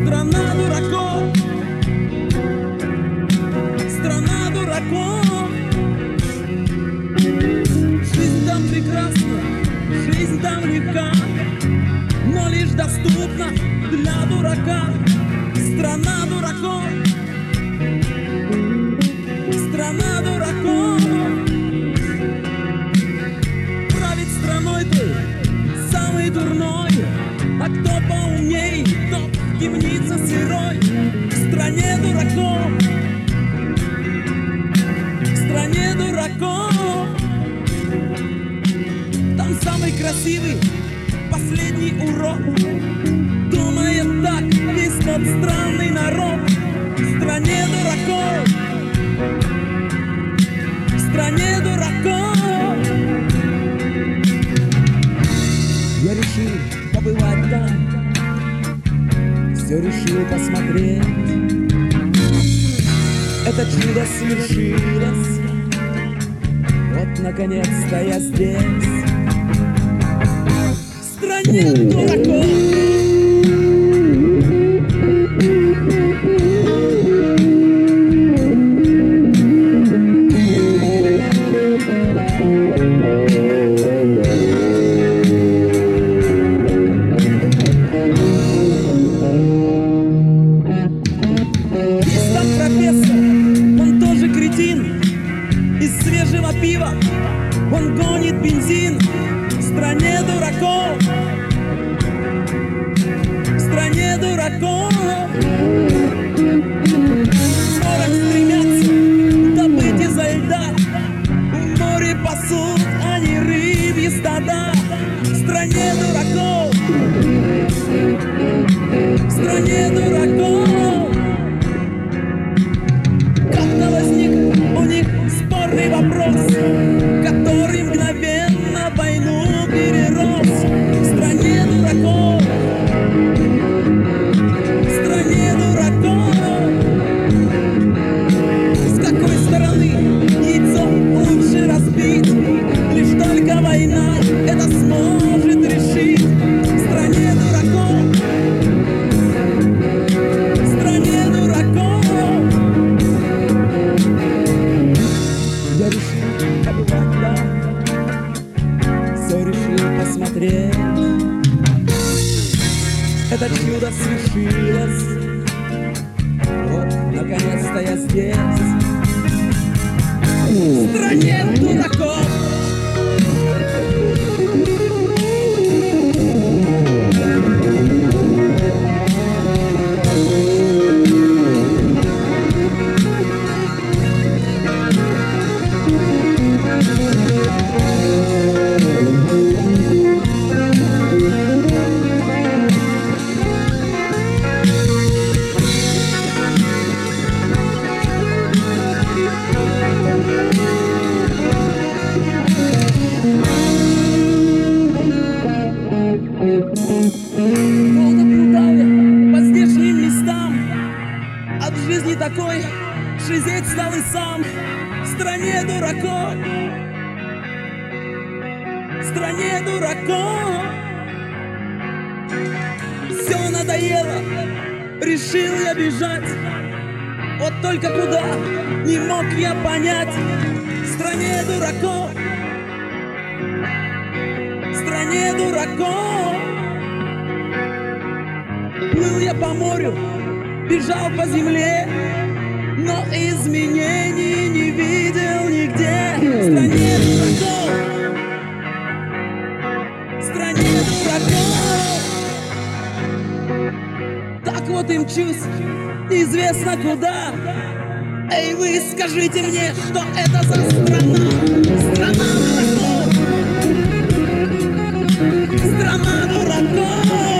Страна дураков, страна дураков. Жизнь там прекрасна, жизнь там легка, но лишь доступна для дурака. Страна дураков, страна дураков. Править страной ты самый дурной, а кто поумней, тот в темнице сырой. В стране дураков, в стране дураков. Там самый красивый, последний урод, думает так весь тот странный народ. В стране дураков, в стране дураков. Я решил побывать там, все решил посмотреть. Это чудо свершилось, вот наконец-то я здесь. В стране дураков. Есть там профессор, он тоже кретин. Из свежего пива он гонит бензин. В стране дураков, в стране дураков. 40 стремятся добыть изо льда, в море пасут они рыбьи стада. В стране дураков, в стране дураков. Как-то возник у них спорный вопрос, который мгновенно войну перерос. В стране дураков, в стране дураков. С какой стороны яйцо лучше разбить? Лишь только война это сможет решить. В стране дураков, в стране дураков. Я решил побывать там, все решил посмотреть. Это чудо свершилось, вот наконец-то я здесь. В стране дураков. Долго блуждал я по здешним местам, от жизни такой шизеть стал и сам. В стране дураков, в стране дураков. Все надоело, решил я бежать, вот только куда не мог я понять. В стране дураков, в стране дураков. Плыл я по морю, бежал по земле, но изменений не видел нигде. В стране дураков, в стране дураков. Так вот и мчусь, неизвестно куда. Эй, вы скажите мне, что это за страна? Страна дураков, страна дураков.